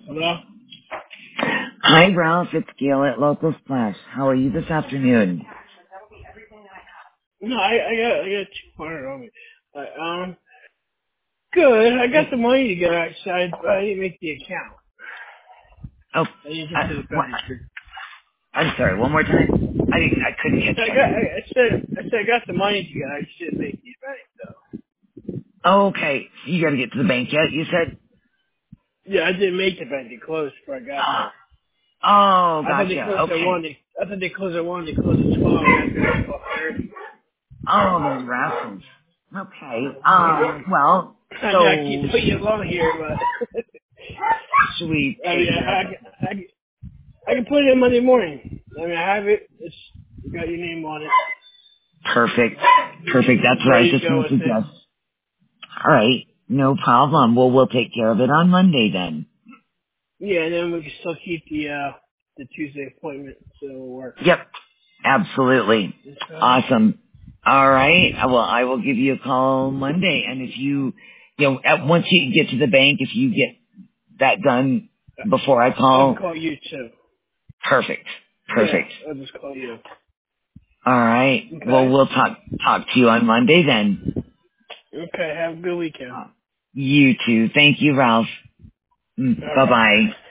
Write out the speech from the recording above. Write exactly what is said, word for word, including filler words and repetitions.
Hello? Hi, Ralph. It's Gail at Local Splash. How are you this afternoon? No, I, I got I got two hundred on me. But, um, good. I got the money to get outside, but I didn't make the account. Oh, I didn't get uh, to the what? bank. I'm sorry. One more time. I didn't. I couldn't I get said I you. got. I, I said I said I got the money to get. I just didn't make the bank though. Oh, okay. You got to get to the bank yet? You said. Yeah, I didn't make the bank. They closed before I got Oh, there. oh, I thought they gotcha. closed at one. Okay. They, I thought they closed at one. They closed at twelve. I got there at twelve thirty. Oh, those rascals. Okay. Um. Well. I know I keep So putting you along here, but should we I mean, take care I, of I, it? I, I can put it in Monday morning. I mean, I have it. It's got your name on it. Perfect. Perfect. That's what I was Ready to just go going to with it. suggest. All right. No problem. Well, we'll take care of it on Monday then. Yeah, and then we can still keep the uh the Tuesday appointment, so it'll work. Yep. Absolutely. Okay. Awesome. All right. Uh, Well, I will give you a call Monday. And if you, you know, at, once you get to the bank, if you get that done before I I can call, call you too. perfect. Yeah, Perfect. I'll just call you. All right. Well, Okay. we'll talk, talk to you on Monday then. Okay. Have a good weekend. Uh, You too. Thank you, Ralph. All Bye right. bye. Bye.